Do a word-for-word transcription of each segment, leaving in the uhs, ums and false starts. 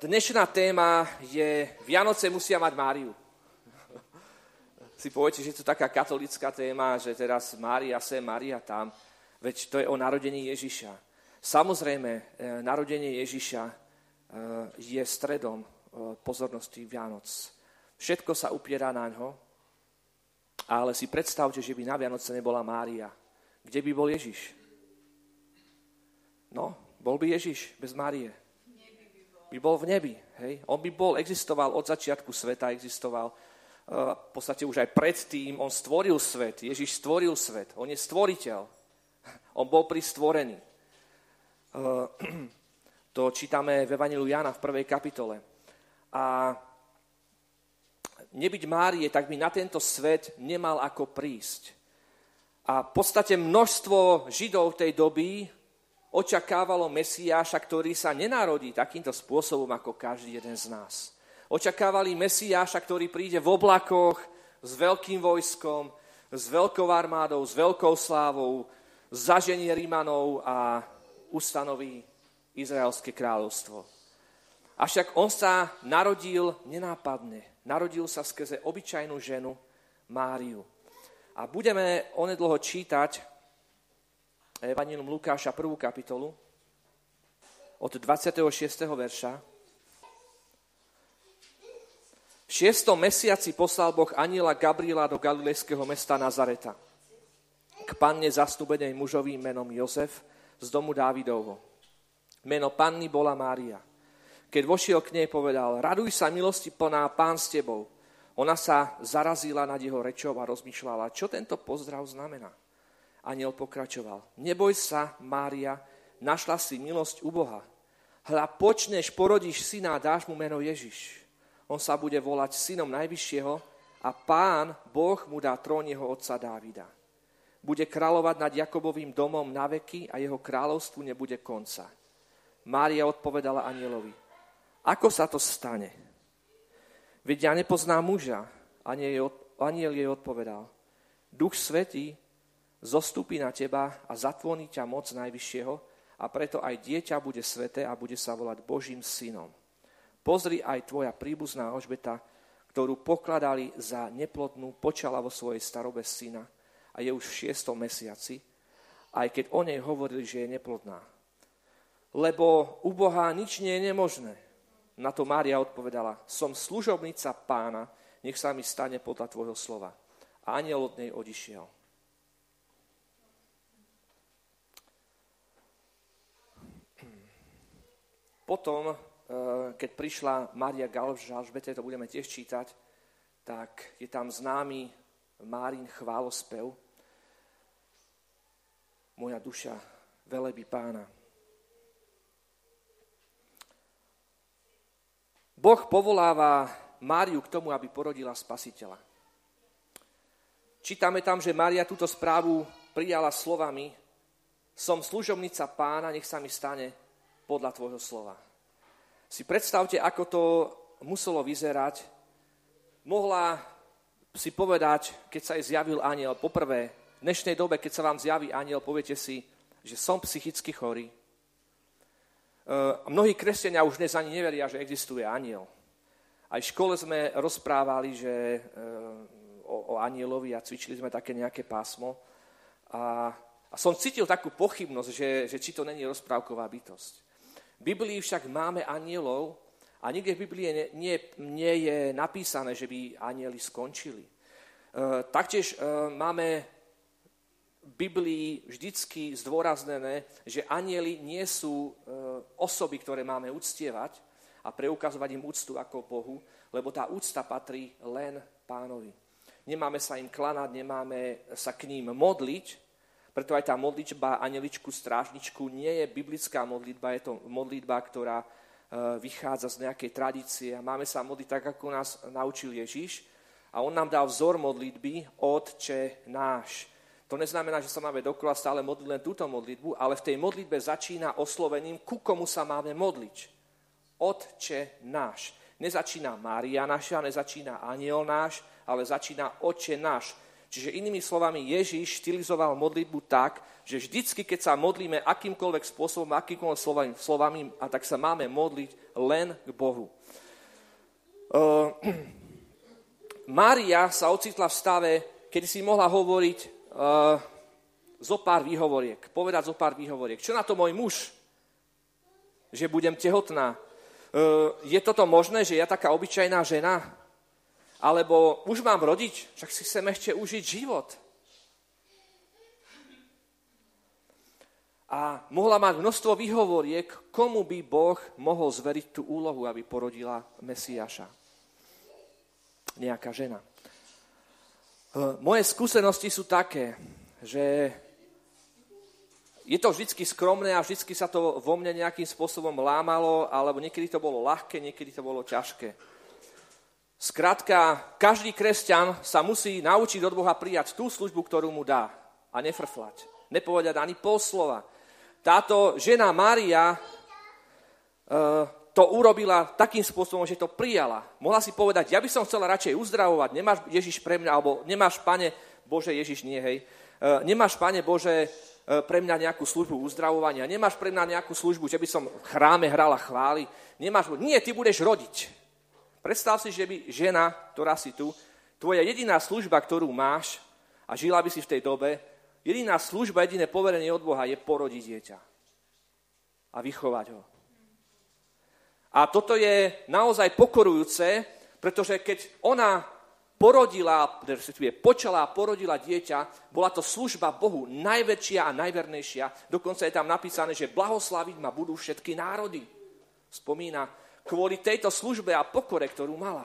Dnešná téma je Vianoce musia mať Máriu. Si poviete, že je to taká katolická téma, že teraz Mária sem, Mária tam. Veď to je o narodení Ježiša. Samozrejme, narodenie Ježiša je stredom pozornosti Vianoc. Všetko sa upiera na ňo, ale si predstavte, že by na Vianoce nebola Mária. Kde by bol Ježiš? No, bol by Ježiš bez Márie. By bol v nebi. Hej? On by bol, existoval od začiatku sveta, existoval uh, v podstate už aj predtým. On stvoril svet. Ježiš stvoril svet. On je stvoriteľ. On bol pri stvorení. Uh, to čítame v Evanjeliu Jána v prvej kapitole. A nebyť Márie, tak by na tento svet nemal ako prísť. A v podstate množstvo Židov tej doby očakávalo Mesiáša, ktorý sa nenarodí takýmto spôsobom ako každý jeden z nás. Očakávali Mesiáša, ktorý príde v oblakoch s veľkým vojskom, s veľkou armádou, s veľkou slávou, zaženie Rimanov a ustanoví Izraelské kráľovstvo. Avšak on sa narodil nenápadne. Narodil sa skrze obyčajnú ženu Máriu. A budeme onedlho čítať Evanjelium Lukáša, prvú kapitolu, od dvadsiateho šiesteho verša. V šiestom mesiaci poslal Boh anjela Gabriela do galilejského mesta Nazareta k panne zasnúbenej mužovi menom Jozef z domu Dávidovho. Meno panny bola Mária. Keď vošiel k nej, povedal: Raduj sa, milosti plná, Pán s tebou. Ona sa zarazila nad jeho rečou a rozmýšľala, čo tento pozdrav znamená. Anjel pokračoval: Neboj sa, Mária, našla si milosť u Boha. Hľa, počneš, porodíš syna a dáš mu meno Ježiš. On sa bude volať synom Najvyššieho a Pán, Boh, mu dá trón jeho otca Dávida. Bude kráľovať nad Jakobovým domom na veky a jeho kráľovstvu nebude konca. Mária odpovedala anjelovi: Ako sa to stane? Veď ja nepoznám muža. Anjel jej odpovedal: Duch Svätý zostúpi na teba a zatvoní ťa moc Najvyššieho a preto aj dieťa bude sväté a bude sa volať Božím synom. Pozri, aj tvoja príbuzná Alžbeta, ktorú pokladali za neplodnú, počala vo svojej starobe syna a je už v šiestom mesiaci, aj keď o nej hovorili, že je neplodná. Lebo u Boha nič nie je nemožné. Na to Mária odpovedala: Som služobnica Pána, nech sa mi stane podľa tvojho slova. A anjel od nej odišiel. Potom, keď prišla Mária k Alžbete, to budeme tiež čítať, tak je tam známy Márin chválospev. Moja duša velebí Pána. Boh povoláva Máriu k tomu, aby porodila Spasiteľa. Čítame tam, že Mária túto správu prijala slovami: Som služobnica Pána, nech sa mi stane podľa tvojho slova. Si predstavte, ako to muselo vyzerať. Mohla si povedať, keď sa jej zjavil anjel, poprvé, v dnešnej dobe, keď sa vám zjaví anjel, poviete si, že som psychicky chorý. Mnohí kresťania už dnes ani neveria, že existuje anjel. Aj v škole sme rozprávali že, o, o anjelovi a cvičili sme také nejaké pásmo. A, a som cítil takú pochybnosť, že, že či to není rozprávková bytosť. V Biblii však máme anjelov a nikde v Biblii nie, nie, nie je napísané, že by anjeli skončili. E, taktiež e, máme v Biblii vždycky zdôraznené, že anjeli nie sú e, osoby, ktoré máme uctievať a preukazovať im úctu ako Bohu, lebo tá úcta patrí len Pánovi. Nemáme sa im klanať, nemáme sa k ním modliť. Preto aj tá modlitba anjeličku strážničku nie je biblická modlitba, je to modlitba, ktorá vychádza z nejakej tradície a máme sa modliť tak, ako nás naučil Ježiš a on nám dal vzor modlitby Otče náš. To neznamená, že sa máme dokola stále modliť len túto modlitbu, ale v tej modlitbe začína oslovením, ku komu sa máme modliť. Otče náš. Nezačína Mária naša, nezačína anjel náš, ale začína Otče náš. Čiže inými slovami, Ježiš štilizoval modlitbu tak, že vždycky, keď sa modlíme akýmkoľvek spôsobom, akýmkoľvek slovami, slovami a tak sa máme modliť len k Bohu. Uh, Mária sa ocitla v stave, kedy si mohla hovoriť uh, zo pár výhovoriek, povedať zo pár výhovoriek. Čo na to môj muž, že budem tehotná? Uh, je toto možné, že ja taká obyčajná žena? Alebo už mám rodiť, však si chcem ešte užiť život. A mohla mať množstvo výhovoriek, komu by Boh mohol zveriť tú úlohu, aby porodila Mesiáša. Nejaká žena. Moje skúsenosti sú také, že je to vždycky skromné a vždycky sa to vo mne nejakým spôsobom lámalo, alebo niekedy to bolo ľahké, niekedy to bolo ťažké. Skrátka, každý kresťan sa musí naučiť od Boha prijať tú službu, ktorú mu dá a nefrflať. Nepovedať ani pol slova. Táto žena Mária e, to urobila takým spôsobom, že to prijala. Mohla si povedať, ja by som chcela radšej uzdravovať, nemáš Ježiš pre mňa, alebo nemáš, Pane Bože, Ježiš nie, hej, e, nemáš, Pane Bože, e, pre mňa nejakú službu uzdravovania, nemáš pre mňa nejakú službu, že by som v chráme hrala chvály, nemáš, nie, ty budeš rodiť. Predstav si, že by žena, ktorá si tu, tvoja jediná služba, ktorú máš, a žila by si v tej dobe, jediná služba, jediné poverenie od Boha je porodiť dieťa a vychovať ho. A toto je naozaj pokorujúce, pretože keď ona porodila, respektíve počala a porodila dieťa, bola to služba Bohu najväčšia a najvernejšia. Dokonca je tam napísané, že blahoslaviť ma budú všetky národy. Spomína kvôli tejto službe a pokore, ktorú mala.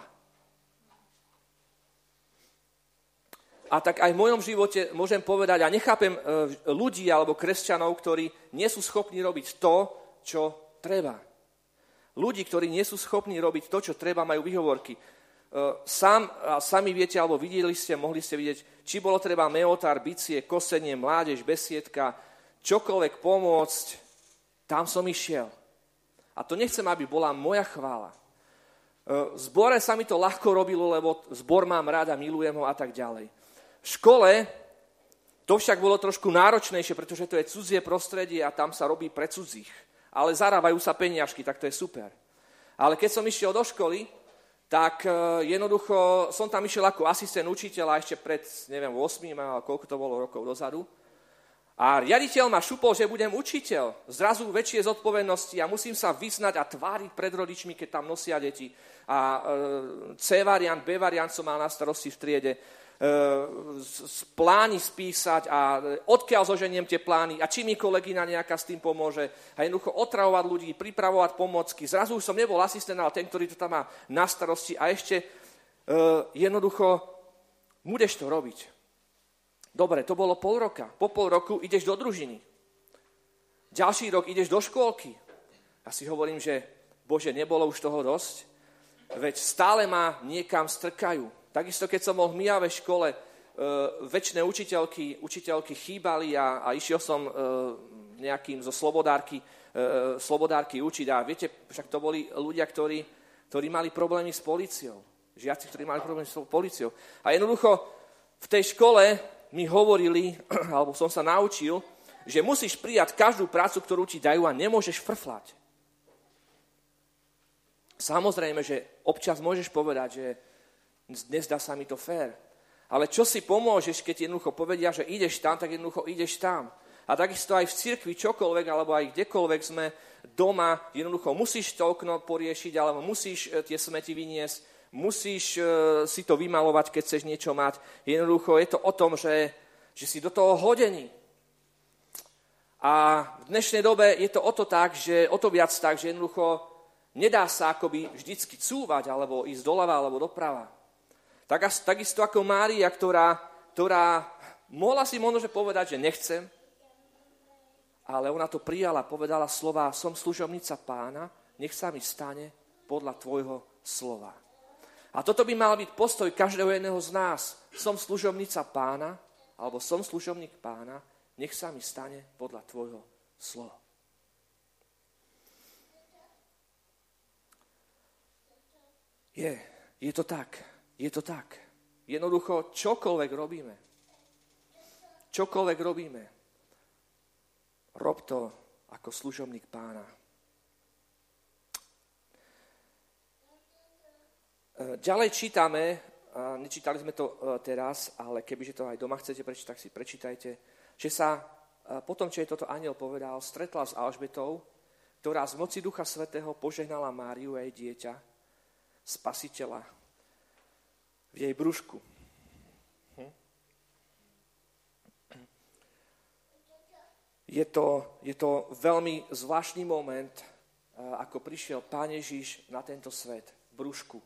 A tak aj v mojom živote môžem povedať, a nechápem ľudí alebo kresťanov, ktorí nie sú schopní robiť to, čo treba. Ľudí, ktorí nie sú schopní robiť to, čo treba, majú výhovorky. Sám, sami viete, alebo videli ste, mohli ste vidieť, či bolo treba meotár, bicie, kosenie, mládež, besiedka, čokoľvek pomôcť, tam som išiel. A to nechcem, aby bola moja chvála. V zbore sa mi to ľahko robilo, lebo zbor mám rád a milujem ho a tak ďalej. V škole to však bolo trošku náročnejšie, pretože to je cudzie prostredie a tam sa robí pre cudzích. Ale zarábajú sa peniažky, tak to je super. Ale keď som išiel do školy, tak jednoducho som tam išiel ako asistent učiteľa ešte pred, neviem, ôsmim, koľko to bolo rokov dozadu. A riaditeľ ma šupol, že budem učiteľ. Zrazu väčšie zodpovednosti a musím sa vyznať a tváriť pred rodičmi, keď tam nosia deti. A e, C-variant, B-variant som mal na starosti v triede. E, z, z plány spísať a odkiaľ zoženiem tie plány a či mi kolegyňa nejaká s tým pomôže. A jednoducho otravovať ľudí, pripravovať pomocky. Zrazu už som nebol asistent, ale ten, ktorý to tam má na starosti. A ešte e, jednoducho budeš to robiť. Dobre, to bolo pol roka. Po pol roku ideš do družiny. Ďalší rok ideš do škôlky. Ja si hovorím, že Bože, nebolo už toho dosť? Veď stále ma niekam strkajú. Takisto, keď som bol v Mijave škole, e, väčšie učiteľky, učiteľky chýbali a, a išiel som e, nejakým zo slobodárky, e, slobodárky učiť. A viete, však to boli ľudia, ktorí, ktorí mali problémy s políciou. Žiaci, ktorí mali problémy s políciou. A jednoducho v tej škole mi hovorili, alebo som sa naučil, že musíš prijať každú prácu, ktorú ti dajú a nemôžeš frflať. Samozrejme, že občas môžeš povedať, že nezdá sa mi to fér. Ale čo si pomôžeš, keď jednoducho povedia, že ideš tam, tak jednoducho ideš tam. A takisto aj v cirkvi čokoľvek, alebo aj kdekoľvek sme doma, jednoducho musíš to okno poriešiť, alebo musíš tie smeti vyniesť, musíš uh, si to vymalovať, keď chceš niečo mať. Jednoducho je to o tom, že, že si do toho hodený. A v dnešnej dobe je to o to tak, že o to viac tak, že jednoducho nedá sa akoby vždycky cúvať, alebo ísť doľava, alebo doprava. Tak, takisto ako Mária, ktorá, ktorá mohla si možno povedať, že nechcem, ale ona to prijala, povedala slova, som služobnica Pána, nech sa mi stane podľa tvojho slova. A toto by mal byť postoj každého jedného z nás. Som služobnica Pána, alebo som služobník Pána, nech sa mi stane podľa tvojho slova. Je, je to tak, je to tak. Jednoducho, čokoľvek robíme, čokoľvek robíme, rob to ako služobník Pána. Ďalej čítame, nečítali sme to teraz, ale kebyže to aj doma chcete prečítať, tak si prečítajte, že sa potom, čo jej toto anjel povedal, stretla s Alžbetou, ktorá z moci Ducha Svätého požehnala Máriu a jej dieťa, Spasiteľa, v jej brúšku. Hm? Je to, je to veľmi zvláštny moment, ako prišiel Pán Ježiš na tento svet, v brúšku.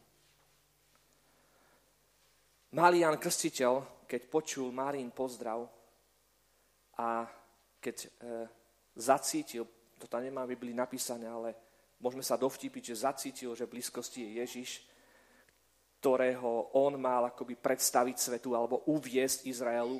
Malý Ján Krstiteľ, keď počul Márin pozdrav a keď e, zacítil, to tam nemá v Biblii napísané, ale môžeme sa dovtípiť, že zacítil, že v blízkosti je Ježiš, ktorého on mal akoby predstaviť svetu alebo uviesť Izraelu,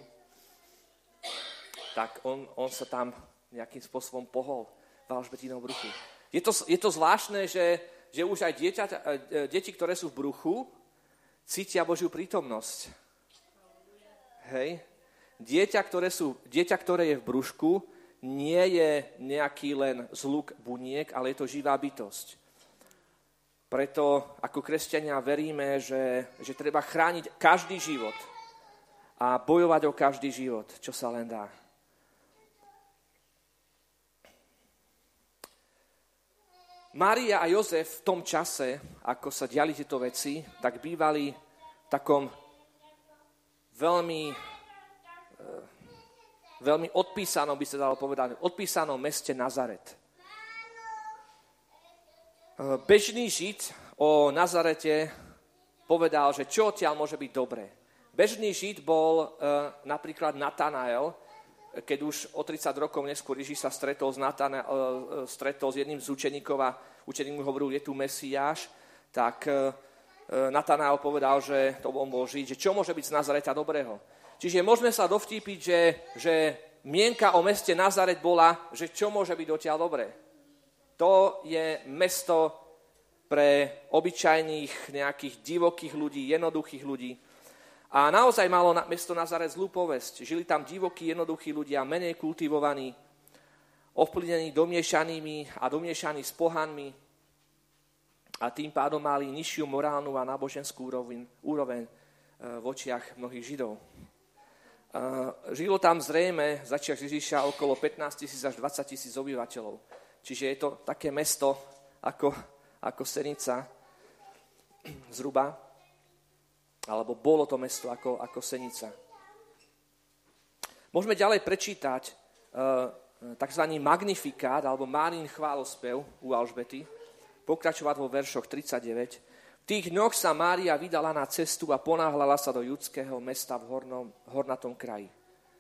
tak on, on sa tam nejakým spôsobom pohol v Alžbetinom bruchu. Je to, je to zvláštne, že, že už aj dieťa, deti, ktoré sú v bruchu, cítia Božiu prítomnosť. Hej. Dieťa, ktoré, sú, dieťa, ktoré je v brúšku, nie je nejaký len zluk buniek, ale je to živá bytosť. Preto ako kresťania veríme, že, že treba chrániť každý život a bojovať o každý život, čo sa len dá. Mária a Jozef v tom čase, ako sa diali tieto veci, tak bývali v takom veľmi, veľmi odpísanom, by sa dalo povedať, odpísanom meste Nazaret. Bežný Žid o Nazarete povedal, že čo odtiaľ môže byť dobré. Bežný Žid bol napríklad Natanael, keď už o tridsať rokov neskôr Ježíš sa stretol s, Natana, stretol s jedným z učeníkov a učeník mu hovoril, je tu Mesiáš, tak Natanael povedal, že to on bol Žid, že čo môže byť z Nazareta dobrého. Čiže môžeme sa dovtípiť, že, že mienka o meste Nazaret bola, že čo môže byť odtiaľ dobré. To je mesto pre obyčajných nejakých divokých ľudí, jednoduchých ľudí. A naozaj malo mesto Nazaret zlú povesť. Žili tam divokí, jednoduchí ľudia, menej kultivovaní, ovplyvnení domiešanými a domiešaní s pohanmi a tým pádom mali nižšiu morálnu a náboženskú úroveň, úroveň v očiach mnohých Židov. Žilo tam zrejme začiat Ježiša okolo pätnásť tisíc až dvadsať tisíc obyvateľov. Čiže je to také mesto ako, ako Senica zhruba. Alebo bolo to mesto ako, ako Senica. Môžeme ďalej prečítať uh, tzv. Magnifikát, alebo Márin chválospev u Alžbety, pokračovať vo veršoch tridsaťdeväť. V tých dňoch sa Mária vydala na cestu a ponáhľala sa do judského mesta v hornom, hornatom kraji.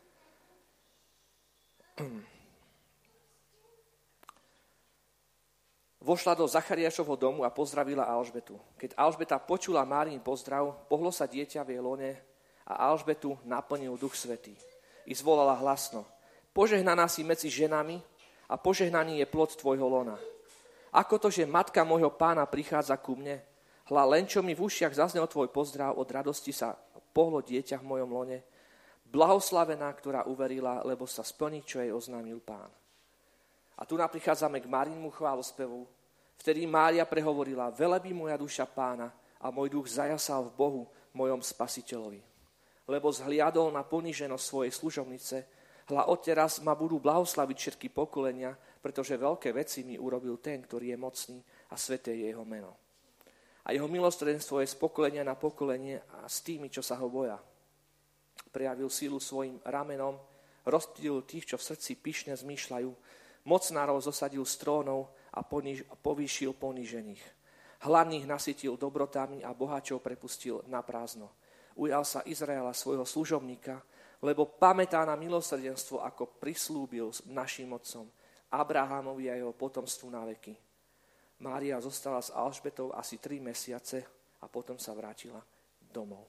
Vošla do Zachariášovho domu a pozdravila Alžbetu. Keď Alžbeta počula Márin pozdrav, pohlo sa dieťa v jej lone a Alžbetu naplnil Duch Svätý. I zvolala hlasno: Požehnaná si medzi ženami a požehnaný je plod tvojho lona. Ako to, že matka môjho pána prichádza ku mne? Hľa, len čo mi v ušiach zaznel tvoj pozdrav, od radosti sa pohlo dieťa v mojom lone. Blahoslavená, ktorá uverila, lebo sa splní, čo jej oznámil Pán. A tu prichádzame k Márinmu chválospevu, vtedy Mária prehovorila: Velebí moja duša Pána a môj duch zajasal v Bohu, mojom Spasiteľovi. Lebo zhliadol na poníženosť svojej služobnice, hľa odteraz ma budú blahoslaviť všetky pokolenia, pretože veľké veci mi urobil ten, ktorý je mocný a sväté je jeho meno. A jeho milosrdenstvo je z pokolenia na pokolenie a s tými, čo sa ho boja. Prejavil sílu svojim ramenom, rozptýlil tých, čo v srdci pyšne zmýšľajú, mocnárov zosadil z trónov a, poniž, a povýšil ponížených. Hladných nasytil dobrotami a boháčov prepustil na prázdno. Ujal sa Izraela svojho služobníka, lebo pamätá na milosrdenstvo, ako prislúbil našim otcom, Abrahamovi a jeho potomstvu na veky. Mária zostala s Alžbetou asi tri mesiace a potom sa vrátila domov.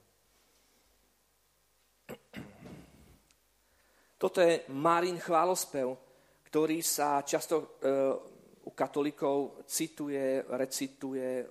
Toto je Márin chválospev, ktorý sa často e, u katolíkov cituje, recituje,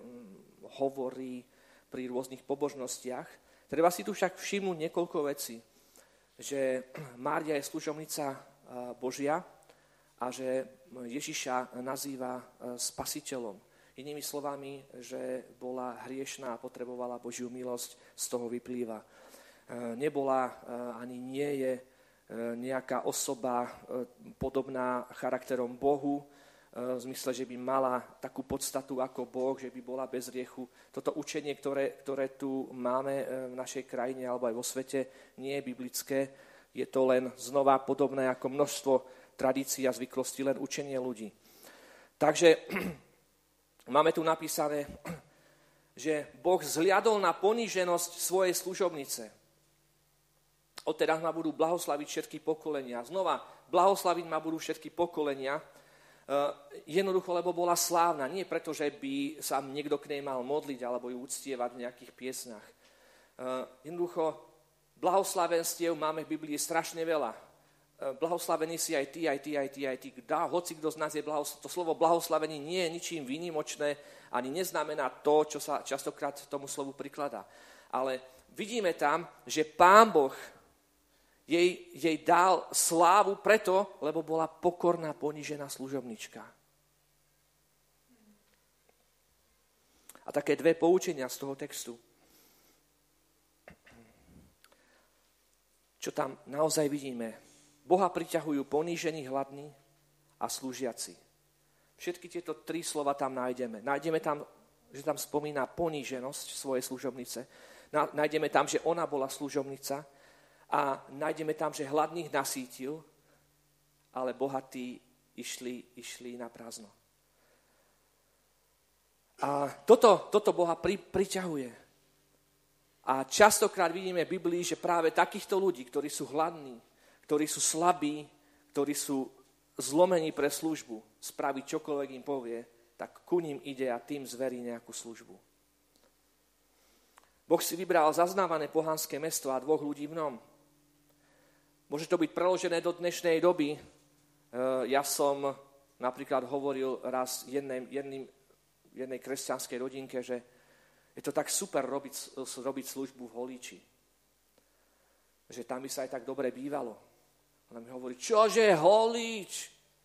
hovorí pri rôznych pobožnostiach. Treba si tu však všimnúť niekoľko vecí. že Mária je služobnica Božia a že Ježiša nazýva spasiteľom. Inými slovami, že bola hriešná a potrebovala Božiu milosť, z toho vyplýva. Nebola ani nie je nejaká osoba podobná charakterom Bohu, v zmysle, že by mala takú podstatu ako Boh, že by bola bez hriechu. Toto učenie, ktoré, ktoré tu máme v našej krajine alebo aj vo svete, nie je biblické. Je to len znova podobné ako množstvo tradícií a zvyklostí, len učenie ľudí. Takže máme tu napísané, že Boh zhliadol na poníženosť svojej služobnice. Odteraz ma budú blahoslaviť všetky pokolenia. Znova, blahoslaviť ma budú všetky pokolenia, jednoducho, lebo bola slávna. Nie preto, že by sa niekto k nej mal modliť alebo ju uctievať v nejakých piesnach. Jednoducho, blahoslavenstiev máme v Biblii strašne veľa. Blahoslavený si aj ty, aj ty, aj ty, aj ty. Dá, hoci kto z nás je blahoslavený. To slovo blahoslavený nie je ničím výnimočné, ani neznamená to, čo sa častokrát tomu slovu prikladá. Ale vidíme tam, že Pán Boh Jej, jej dal slávu preto, lebo bola pokorná, ponížená služobnička. A také dve poučenia z toho textu. Čo tam naozaj vidíme? Boha priťahujú ponížení, hladní a slúžiaci. Všetky tieto tri slova tam nájdeme. Nájdeme tam, že tam spomína poníženosť svojej služobnice. Nájdeme tam, že ona bola služobnica. A nájdeme tam, že hladných nasítil, ale bohatí išli, išli na prázdno. A toto, toto Boha pri, priťahuje. A častokrát vidíme v Biblii, že práve takýchto ľudí, ktorí sú hladní, ktorí sú slabí, ktorí sú zlomení pre službu, spraviť čokoľvek im povie, tak ku ním ide a tým zverí nejakú službu. Boh si vybral zaznávané pohanské mesto a dvoch ľudí v ňom. Môže to byť preložené do dnešnej doby. Ja som napríklad hovoril raz jednej, jedným, jednej kresťanskej rodinke, že je to tak super robiť, robiť službu v Holíči. Že tam by sa aj tak dobre bývalo. Ona mi hovorí, čože Holíč?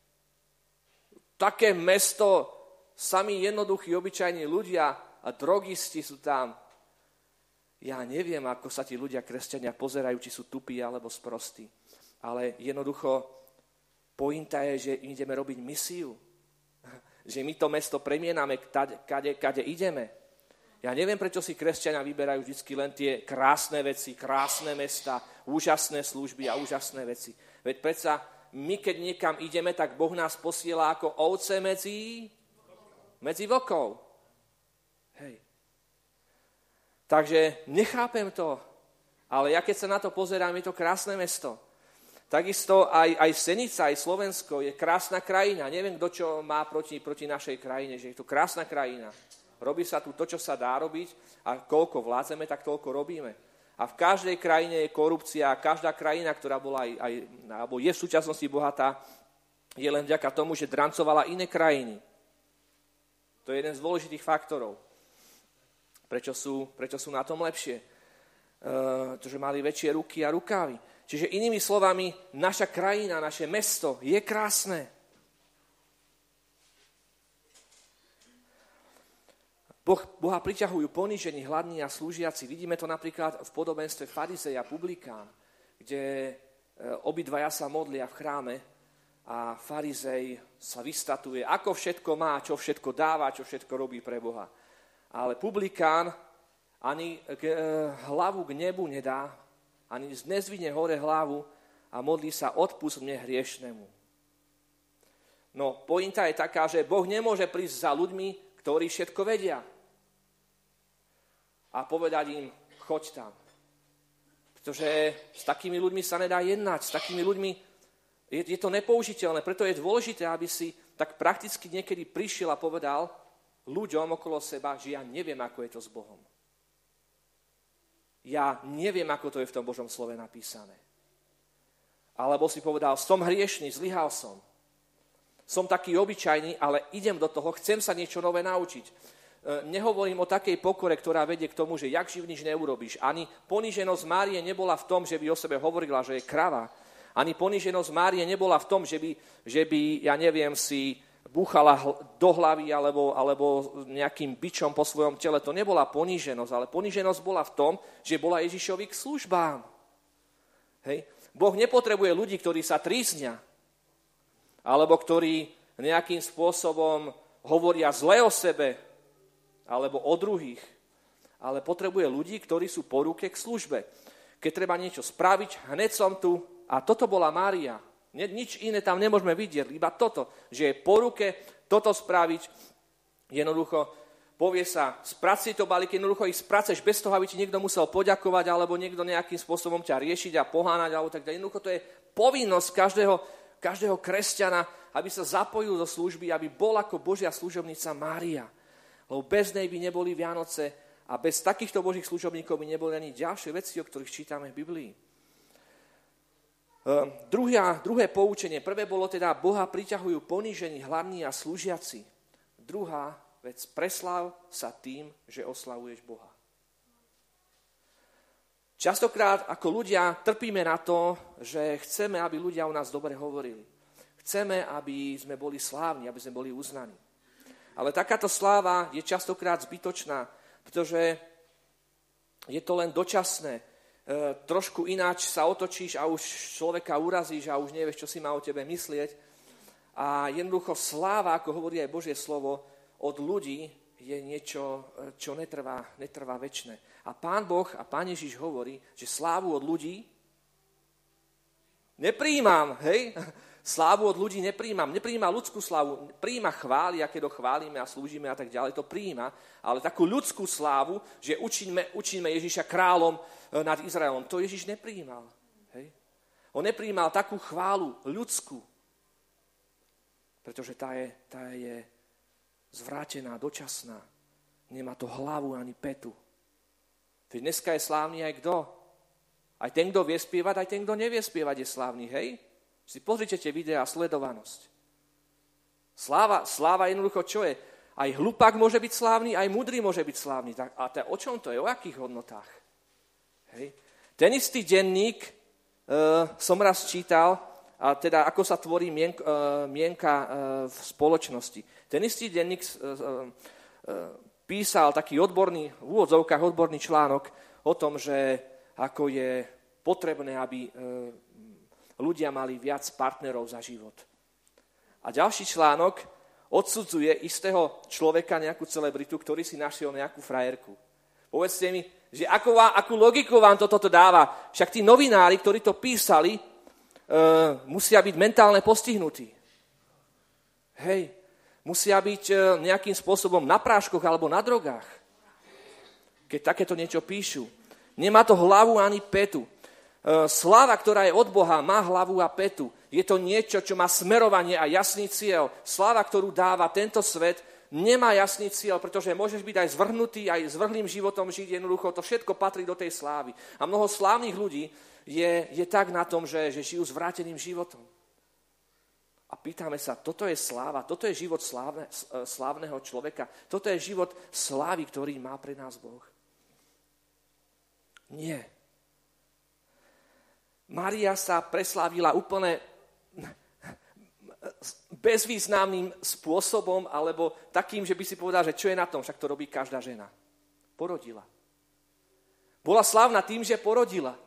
Také mesto, sami jednoduchí, obyčajní ľudia a drogisti sú tam. Ja neviem, ako sa tí ľudia, kresťania, pozerajú, či sú tupí alebo sprostí. Ale jednoducho, pointa je, že ideme robiť misiu. Že my to mesto premiename, kade, kade ideme. Ja neviem, prečo si kresťania vyberajú vždy len tie krásne veci, krásne mesta, úžasné služby a úžasné veci. Veď predsa, my keď niekam ideme, tak Boh nás posiela ako ovce medzi, medzi vlkov. Hej. Takže nechápem to, ale ja keď sa na to pozerám, je to krásne mesto. Takisto aj, aj Senica, aj Slovensko je krásna krajina. Neviem, kto čo má proti, proti našej krajine, že je to krásna krajina. Robí sa tu to, čo sa dá robiť a koľko vládzeme, tak toľko robíme. A v každej krajine je korupcia a každá krajina, ktorá bola aj, aj, alebo je v súčasnosti bohatá, je len vďaka tomu, že drancovala iné krajiny. To je jeden z dôležitých faktorov. Prečo sú, prečo sú na tom lepšie? Uh, to, že mali väčšie ruky a rukávy. Čiže inými slovami, naša krajina, naše mesto je krásne. Boh, Boha priťahujú ponížení, hladní a slúžiaci. Vidíme to napríklad v podobenstve farizej a publikán, kde obidvaja sa modlia v chráme a farizej sa vystatuje, ako všetko má, čo všetko dáva, čo všetko robí pre Boha. Ale publikán ani hlavu k nebu nedá, ani nezvihne hore hlavu a modlí sa, odpusť mne hriešnemu. No, pointa je taká, že Boh nemôže prísť za ľuďmi, ktorí všetko vedia. A povedať im, choď tam. Pretože s takými ľuďmi sa nedá jednať, s takými ľuďmi je, je to nepoužiteľné. Preto je dôležité, aby si tak prakticky niekedy prišiel a povedal ľuďom okolo seba, že ja neviem, ako je to s Bohom. Ja neviem, ako to je v tom Božom slove napísané. Alebo si povedal, som hriešný, zlyhal som. Som taký obyčajný, ale idem do toho, chcem sa niečo nové naučiť. nehovorím o takej pokore, ktorá vedie k tomu, že jak živ nič neurobíš. Ani poníženosť Márie nebola v tom, že by o sebe hovorila, že je krava. Ani poníženosť Márie nebola v tom, že by, že by ja neviem, si búchala do hlavy alebo, alebo nejakým bičom po svojom tele. To nebola poníženosť, ale poníženosť bola v tom, že bola Ježišovi k službám. Hej. Boh nepotrebuje ľudí, ktorí sa tríznia, alebo ktorí nejakým spôsobom hovoria zle o sebe, alebo o druhých, ale potrebuje ľudí, ktorí sú po ruke k službe. Keď treba niečo spraviť, hneď som tu. A toto bola Mária. Nič iné tam nemôžeme vidieť, iba toto, že je po ruke toto spraviť. Jednoducho povie sa, sprac si to balík, jednoducho ich spraceš bez toho, aby ti niekto musel poďakovať, alebo niekto nejakým spôsobom ťa riešiť a pohánať, alebo tak ďalej. Jednoducho to je povinnosť každého, každého kresťana, aby sa zapojil do služby, aby bol ako Božia služobnica Mária. Lebo bez nej by neboli Vianoce a bez takýchto Božích služobníkov by neboli ani ďalšie veci, o ktorých čítame v Biblii. Uh, druhá, druhé poučenie. Prvé bolo teda, Boha priťahujú ponížení, hladní a slúžiaci. Druhá vec, preslav sa tým, že oslavuješ Boha. Častokrát ako ľudia trpíme na to, že chceme, aby ľudia o nás dobre hovorili. Chceme, aby sme boli slávni, aby sme boli uznaní. Ale takáto sláva je častokrát zbytočná, pretože je to len dočasné. E, trošku ináč sa otočíš a už človeka urazíš a už nevieš, čo si má o tebe myslieť. A jednoducho sláva, ako hovorí aj Božie slovo, od ľudí je niečo, čo netrvá, netrvá večné. A Pán Boh a Pán Ježiš hovorí, že slávu od ľudí nepríjmam, hej? Slávu od ľudí nepríjmam, nepríjma ľudskú slávu, príjma chvály, aké to chválime a slúžime a tak ďalej, to príjma, ale takú ľudskú slávu, že učíme, učíme Ježiša kráľom nad Izraelom, to Ježiš nepríjmal. Hej? On nepríjmal takú chválu ľudskú, pretože tá je, tá je zvrátená, dočasná, nemá to hlavu ani petu. Veď dneska je slávny aj kto? Aj ten, kto vie spievať, aj ten, kto nevie spievať, je slávny, hej? Si pozrite tie videá a sledovanosť. Sláva, sláva jednoducho čo je? Aj hlupák môže byť slávny, aj mudrý môže byť slávny. A to, o čom to je? O akých hodnotách? Hej. Ten istý denník e, som raz čítal, a teda ako sa tvorí mien, e, mienka e, v spoločnosti. Ten istý denník e, e, písal taký odborný, v úvodzovkách odborný článok o tom, že ako je potrebné, aby e, ľudia mali viac partnerov za život. A ďalší článok odsudzuje istého človeka, nejakú celebritu, ktorý si našiel nejakú frajerku. Povedzte mi, že ako vám, akú logiku vám toto dáva? Však tí novinári, ktorí to písali, e, musia byť mentálne postihnutí. Hej, musia byť e, nejakým spôsobom na práškoch alebo na drogách. Keď takéto niečo píšu. Nemá to hlavu ani petu. Sláva, ktorá je od Boha, má hlavu a petu. Je to niečo, čo má smerovanie a jasný cieľ. Sláva, ktorú dáva tento svet, nemá jasný cieľ, pretože môžeš byť aj zvrhnutý, aj zvrhlým životom žiť. Jednoducho, to všetko patrí do tej slávy. A mnoho slávnych ľudí je, je tak na tom, že, že žijú zvráteným životom. A pýtame sa, toto je sláva, toto je život slávne, slávneho človeka, toto je život slávy, ktorý má pre nás Boh. Nie. Mária sa preslávila úplne bezvýznamným spôsobom, alebo takým, že by si povedal, že čo je na tom, však to robí každá žena. Porodila. Bola slávna tým, že porodila.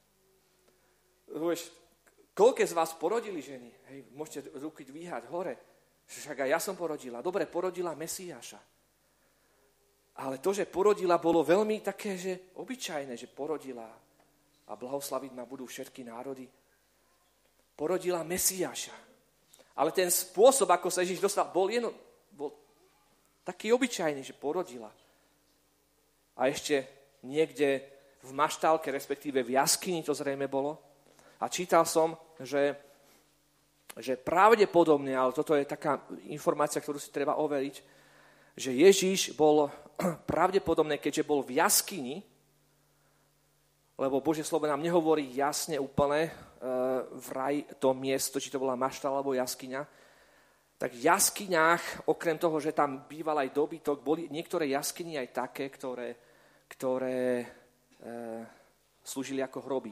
Vieš, koľké z vás porodili ženy? Hej, môžete ruky dvíhať hore. Však aj ja som porodila. Dobre, porodila Mesiáša. Ale to, že porodila, bolo veľmi také, že obyčajné, že porodila a blahoslaviť ma budú všetky národy. Porodila Mesiáša. Ale ten spôsob, ako sa Ježiš dostal, bol, jedno, bol taký obyčajný, že porodila. A ešte niekde v maštálke, respektíve v jaskyni to zrejme bolo. A čítal som, že, že pravdepodobne, ale toto je taká informácia, ktorú si treba overiť, že Ježiš bol pravdepodobne, keďže bol v jaskyni, lebo Božie slovo nám nehovorí jasne úplne e, vraj to miesto, či to bola mašta alebo jaskyňa. tak v jaskyniach, okrem toho, že tam býval aj dobytok, boli niektoré jaskyni aj také, ktoré, ktoré e, slúžili ako hroby.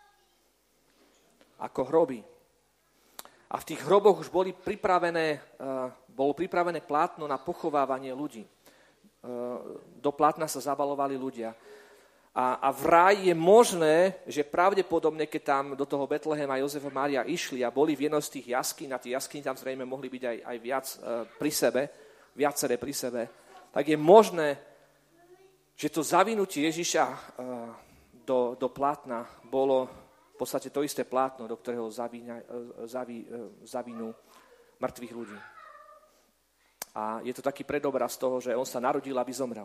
Ako hroby. A v tých hroboch už boli pripravené, e, bolo pripravené plátno na pochovávanie ľudí. E, do plátna sa zabalovali ľudia. A, a vraj je možné, že pravdepodobne, keď tam do toho Betlehema Jozef a Mária išli a boli v jednom z tých jaskýň, a tie jaskyne tam zrejme mohli byť aj, aj viac e, pri sebe, viaceré pri sebe, tak je možné, že to zavinutie Ježiša e, do, do plátna bolo v podstate to isté plátno, do ktorého zavíňa, e, zaví, e, zavinú mŕtvych ľudí. A je to taký predobraz toho, že on sa narodil, aby zomrel.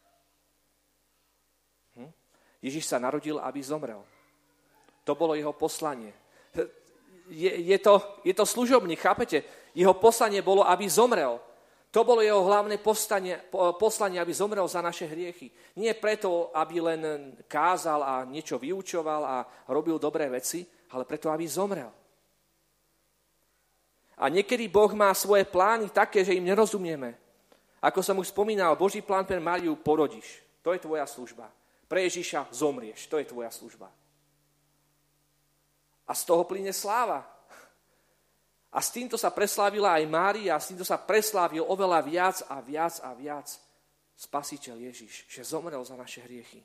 Ježiš sa narodil, aby zomrel. To bolo jeho poslanie. Je, je, to, je to služobník, chápete? Jeho poslanie bolo, aby zomrel. To bolo jeho hlavné postanie, poslanie, aby zomrel za naše hriechy. Nie preto, aby len kázal a niečo vyučoval a robil dobré veci, ale preto, aby zomrel. A niekedy Boh má svoje plány také, že im nerozumieme. Ako som už spomínal, Boží plán pre Máriu porodíš. To je tvoja služba. Pre Ježiša zomrieš. To je tvoja služba. A z toho plyne sláva. A s týmto sa preslávila aj Mária, a s týmto sa preslávil oveľa viac a viac a viac Spasiteľ Ježiš, že zomrel za naše hriechy.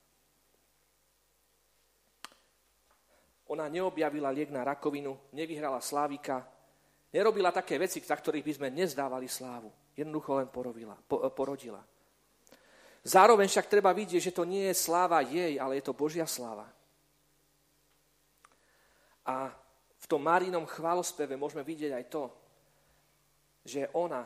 Ona neobjavila liek na rakovinu, nevyhrala slávika, nerobila také veci, za ktorých by sme nezdávali slávu. Jednoducho len porodila. Po, porodila. Zároveň však treba vidieť, že to nie je sláva jej, ale je to Božia sláva. A v tom Márinom chválospeve môžeme vidieť aj to, že ona,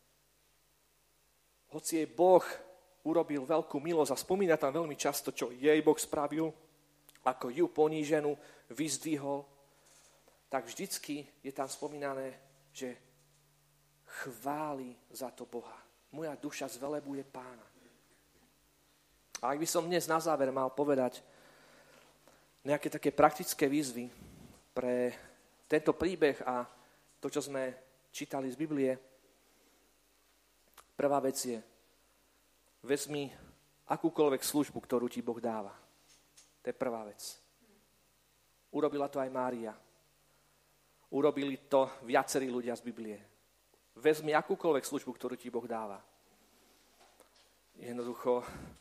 hoci jej Boh urobil veľkú milosť a spomína tam veľmi často, čo jej Boh spravil, ako ju poníženú vyzdvihol, tak vždycky je tam spomínané, že chváli za to Boha. Moja duša zvelebuje Pána. A ak by som dnes na záver mal povedať nejaké také praktické výzvy pre tento príbeh a to, čo sme čítali z Biblie, prvá vec je, vezmi akúkoľvek službu, ktorú ti Boh dáva. To je prvá vec. Urobila to aj Mária. Urobili to viacerí ľudia z Biblie. Vezmi akúkoľvek službu, ktorú ti Boh dáva. Jednoducho,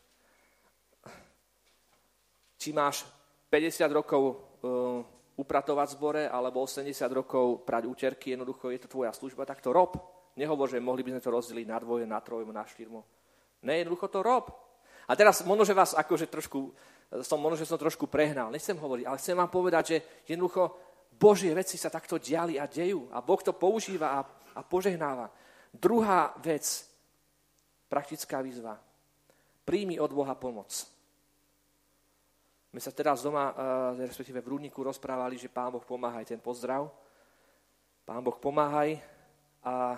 či máš päťdesiat rokov uh, upratovať v zbore, alebo osemdesiat rokov prať úterky, jednoducho je to tvoja služba, tak to rob. Nehovor, že mohli by sme to rozdeliť na dvoje, na troje, na štyrmo. Ne, jednoducho to rob. A teraz možno, že vás akože trošku, som, možno, že som trošku prehnal, nechcem hovoriť, ale chcem vám povedať, že jednoducho Božie veci sa takto diali a dejú a Boh to používa a, a požehnáva. Druhá vec, praktická výzva. Príjmi od Boha pomoc. My sa teraz doma, respektíve v Rúdniku rozprávali, že Pán Boh pomáhaj, ten pozdrav. Pán Boh pomáhaj a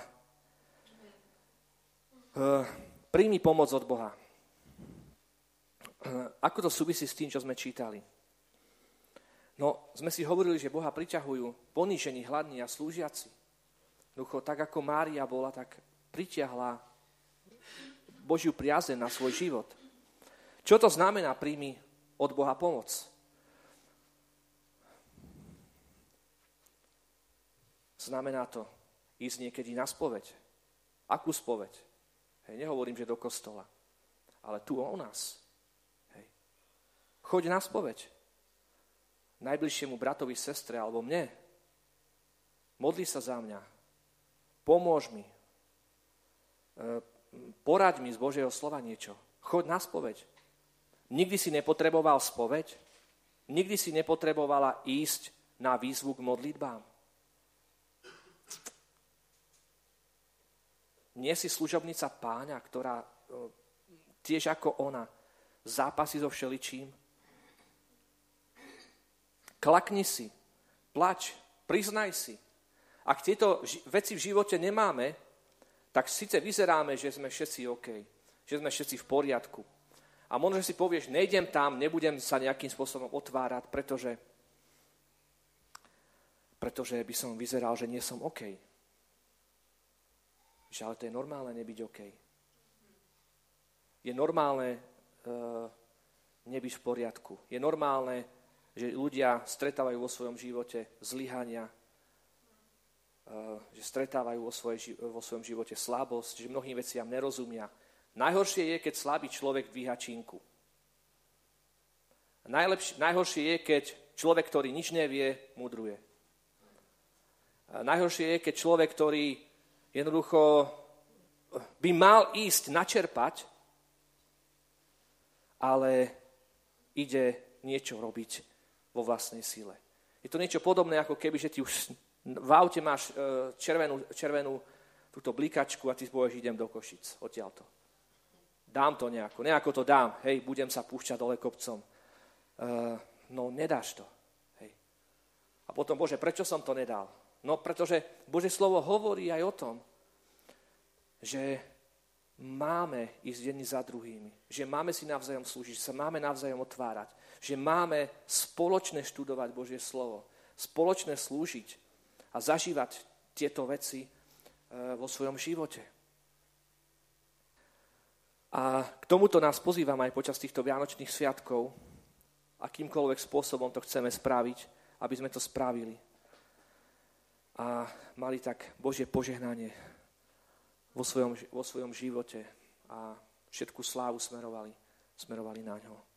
príjmi pomoc od Boha. Ako to súvisí s tým, čo sme čítali? No, sme si hovorili, že Boha priťahujú ponížení, hladní a slúžiaci. Ducho, tak ako Mária bola, tak pritiahla Božiu priazeň na svoj život. Čo to znamená príjmi od Boha pomoc? Znamená to ísť niekedy na spoveď. Akú spoveď? Hej, nehovorím, že do kostola, ale tu o nás. Hej. Choď na spoveď. Najbližšiemu bratovi, sestre alebo mne. Modli sa za mňa. Pomôž mi. Poraď mi z Božieho slova niečo. Choď na spoveď. Nikdy si nepotreboval spoveď? Nikdy si nepotrebovala ísť na výzvu k modlitbám? Nie si služobnica Páňa, ktorá tiež ako ona zápasí so všeličím? Klakni si, plač, priznaj si. Ak tieto veci v živote nemáme, tak síce vyzeráme, že sme všetci OK, že sme všetci v poriadku. A možno, že si povieš, nejdem tam, nebudem sa nejakým spôsobom otvárať, pretože, pretože by som vyzeral, že nie som OK. že ale to je normálne nebyť OK. Je normálne uh, nebyť v poriadku. Je normálne, že ľudia stretávajú vo svojom živote zlyhania, uh, že stretávajú vo, svojej, vo svojom živote slabosť, že mnohým veciam nerozumia. Najhoršie je, keď slabý človek dvíha činku. Najlepšie, najhoršie je, keď človek, ktorý nič nevie, mudruje. A najhoršie je, keď človek, ktorý jednoducho by mal ísť načerpať, ale ide niečo robiť vo vlastnej sile. Je to niečo podobné, ako keby, že ty už v aute máš červenú, červenú túto blikačku a ty povieš, idem do Košic, odtiaľto. Dám to nejako, nejako to dám, hej, budem sa púšťať dole kopcom. Uh, no, nedáš to. Hej. A potom, Bože, prečo som to nedal? No, pretože Božie slovo hovorí aj o tom, že máme ísť jedni za druhými, že máme si navzájom slúžiť, že sa máme navzájom otvárať, že máme spoločne študovať Božie slovo, spoločne slúžiť a zažívať tieto veci vo svojom živote. A k tomuto nás pozývam aj počas týchto vianočných sviatkov, akýmkoľvek spôsobom to chceme spraviť, aby sme to spravili. A mali tak Božie požehnanie vo svojom, vo svojom živote a všetku slávu smerovali, smerovali na ňo.